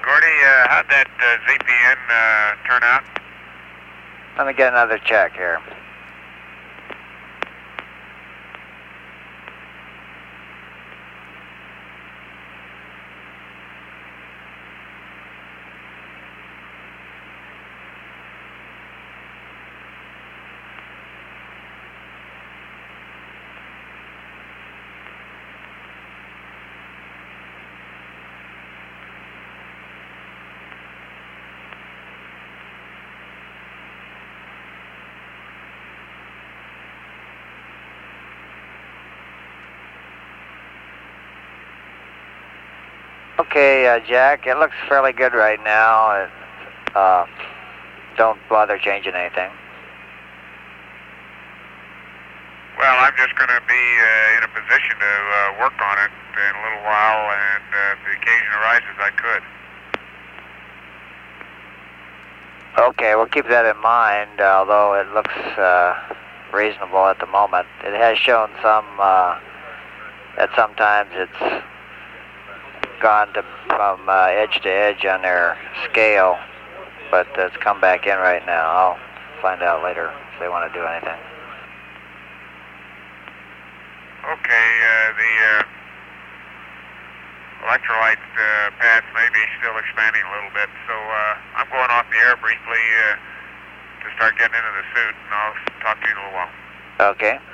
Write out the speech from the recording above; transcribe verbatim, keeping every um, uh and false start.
Gordy, uh, how'd that uh, Z P N uh, turn out? Let me get another check here. Okay, uh, Jack, it looks fairly good right now. It, uh, don't bother changing anything. Well, I'm just going to be uh, in a position to uh, work on it in a little while, and uh, if the occasion arises, I could. Okay, we'll keep that in mind, although it looks uh, reasonable at the moment. It has shown some, uh, that sometimes it's gone to, from uh, edge to edge on their scale, but it's come back in right now. I'll find out later if they want to do anything. Okay, uh, the uh, electrolyte uh, pads may be still expanding a little bit, so uh, I'm going off the air briefly uh, to start getting into the suit, and I'll talk to you in a little while. Okay.